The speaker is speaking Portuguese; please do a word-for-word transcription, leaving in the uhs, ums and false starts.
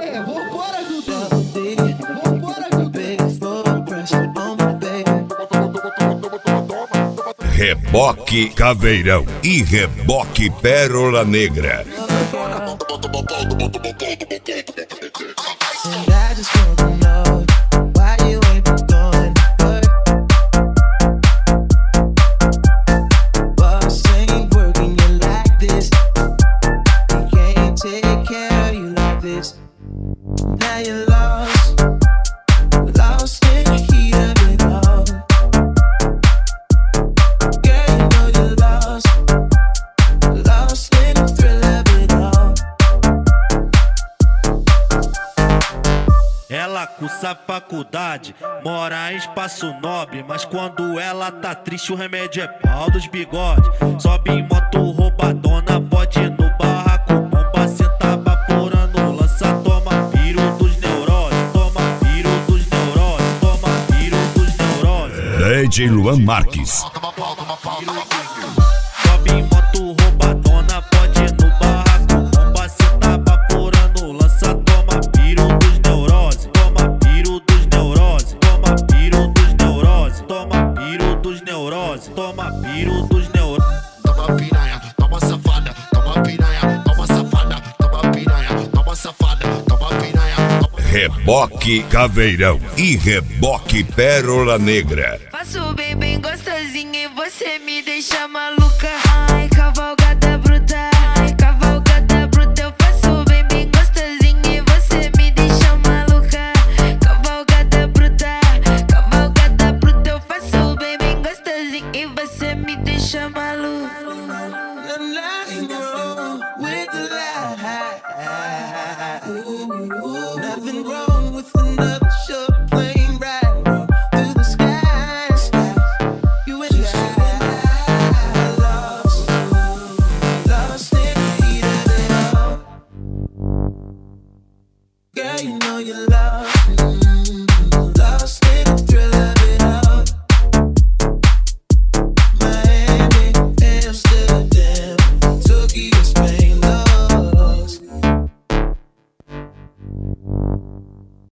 É, vambora, Dudu. Vambora, Dudu. Reboque Caveirão e Reboque Pérola Negra. Now you're lost, lost in the heat of it all. Girl, you know you're lost, lost in the thrill of it all. Ela cursa faculdade, mora em Espaço Nobre, mas quando ela tá triste o remédio é pau dos bigodes. Sobe em moto roubadona, pode ir no barraco, bomba, senta baforando, lança, toma piro dos neuroses, toma piro dos neuroses, toma piro dos neuroses. D J Luan Marques. Sobe em moto roubadona, pode ir no barraco, bomba, senta baforando, lança, toma piro dos neuroses, toma piro dos neuroses, toma piro dos neuroses, toma piro dos neuroses, toma piro dos neuroses. Toma piranha, toma safada, toma piranha, toma safada, toma piranha, toma safada, toma piranha. Reboque Caveirão e Reboque Pérola Negra. Faço bem, bem gostosinho e você me deixa maluca. Ai, cavalgada bruta, ai, cavalgada bruta. Eu faço bem, bem gostosinho e você me deixa maluca. Cavalgada bruta, cavalgada bruta. Eu faço bem, bem gostosinho e você me deixa maluca. Nothing wrong with the lie. Nothing wrong with another short plane ride through the skies. You and I, lost, lost in the heat of it all. Girl, you know you're lost.